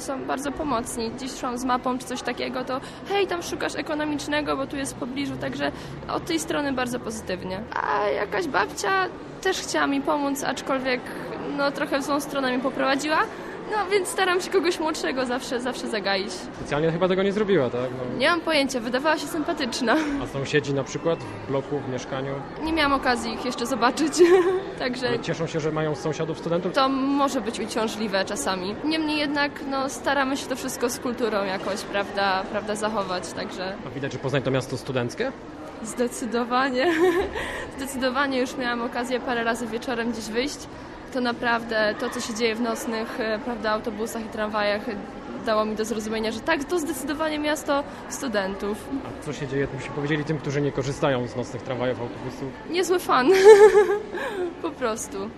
są bardzo pomocni. Gdzieś szłam z mapą czy coś takiego, to hej, tam szukasz ekonomicznego, bo tu jest w pobliżu, także od tej strony bardzo pozytywnie. A jakaś babcia też chciała mi pomóc, aczkolwiek no trochę w złą stronę mnie poprowadziła. No więc staram się kogoś młodszego zawsze zagaić. Specjalnie chyba tego nie zrobiła, tak? No. Nie mam pojęcia, wydawała się sympatyczna. A sąsiedzi na przykład w bloku, w mieszkaniu? Nie miałam okazji ich jeszcze zobaczyć, także Ale cieszą się, że mają sąsiadów studentów? to może być uciążliwe czasami. Niemniej jednak no, staramy się to wszystko z kulturą jakoś, prawda zachować, także... A widać, że Poznań to miasto studenckie? Zdecydowanie. Zdecydowanie już miałam okazję parę razy wieczorem gdzieś wyjść. To naprawdę to, co się dzieje w nocnych autobusach i tramwajach dało mi do zrozumienia, że tak, to zdecydowanie miasto studentów. A co się dzieje, byście powiedzieli tym, którzy nie korzystają z nocnych tramwajów, autobusów? Niezły fan. Po prostu.